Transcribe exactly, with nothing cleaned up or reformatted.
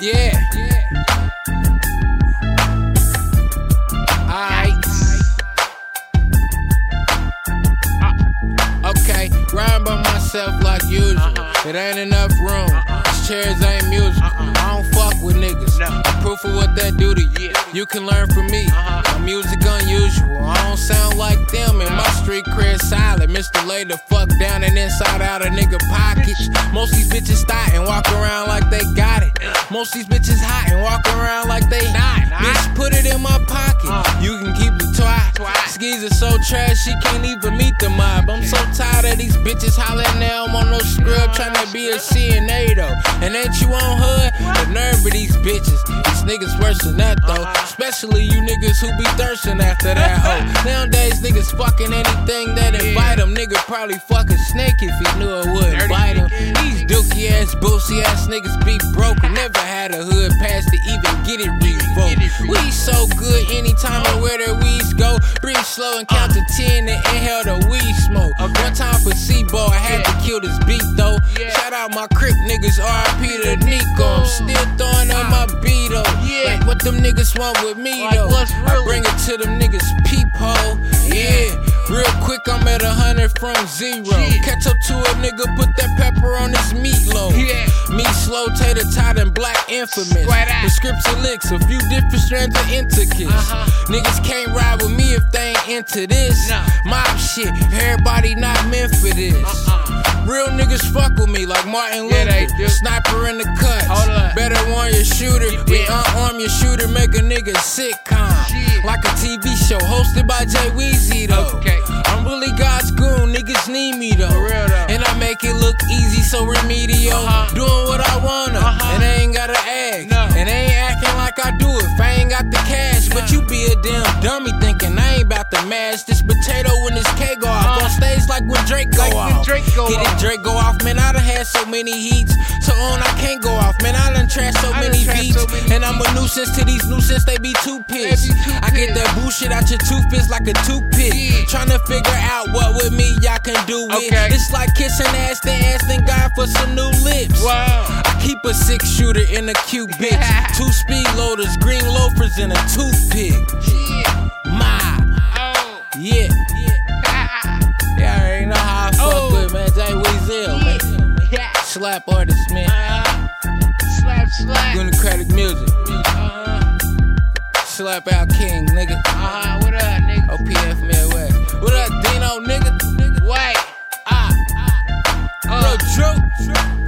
Yeah. Alright. Okay, riding by myself like usual. It ain't enough room. These chairs ain't musical. I don't fuck with niggas. I'm proof of what that do to you. You can learn from me. My music unusual. I don't sound like them, and my street cred solid. Mister Lay the fuck down and inside out of nigga pockets. Most these bitches thought and walk around like they got it. Most these bitches hot and walk around like they not. Bitch, put it in my pocket. You can keep the toy. Skis are so trash, she can't even meet the mob. I'm so tired of these bitches hollering now. I'm on no scrub trying to be a C N A though. And ain't you on hood? The nerve of these bitches. These niggas worse than that though. Especially you niggas who be thirsting after that hoe. Nowadays niggas fucking anything that invite them. Nigga probably fuck a snake if he knew it wouldn't bite him. These dookie ass, boosie ass niggas be broken. Never had a hood pass to even get it revoked. We so good anytime and where their weeds go. Breathe slow and count to ten and inhale the weed smoke. One time for C-Ball, I had to kill this beat though. Shout out my Crip niggas, R I P to Nico. I'm still throwing up my beat though. Like what them niggas want with me though. I bring it to them niggas peephole. Yeah, real quick I'm at a hundred from zero. Catch up to a nigga, put that pepper on his meatloaf. Me slow, tater tot and black infamous. Prescription licks, a few different strands of intricate. Niggas can't ride with me if they ain't into this. Mob shit, everybody not meant for this. Real niggas fuck with me like Martin Luther. Yeah, Sniper in the cuts. Better warn your shooter. We unarm your shooter, make a nigga sitcom. Like a T V show hosted by Jay Weezy though. Okay. I'm really God's goon, niggas need me though. And I make it look easy, so remedial. Uh-huh. Doing what I wanna, uh-huh. And I ain't gotta ask. No. And I ain't acting like I do it if I ain't got the cash. No. But you be a damn dummy thinking I ain't about to mash this potato when this K go off. Uh-huh. On stage like when Drake go like off. Drake go Get off. It, Drake go off, man. I done had so many heats. So on I can't go off, man. I done trashed so I many beats. So many and I'm a nuisance to these nuisance, they be too pissed. Be too I get that bullshit out your toothpaste like a toothpick. Yeah. Tryna figure out what with me y'all can do with. Okay. It's like kissing ass, then asking God for some new lips. Wow. I keep a six shooter in a cute bitch. Yeah. Two speed loaders, green loafers, and a toothpick. Yeah. My. Oh. Yeah. Yeah. Y'all already know how I fuck oh. with, man. Jay Weezy, man. Yeah. Slap artist, man. Uh-huh. Slap, slap. Democratic music. Uh-huh. Slap out King, nigga. Uh-huh. What up, nigga? O P F Midwest. What up, Dino, nigga? Nigga. White. Ah. Uh. Bro, true. True.